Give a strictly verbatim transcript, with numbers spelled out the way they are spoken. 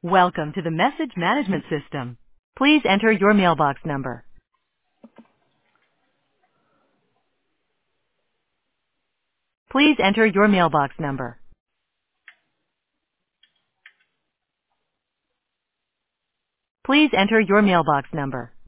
Welcome to the message management system. Please enter your mailbox number. Please enter your mailbox number. Please enter your mailbox number.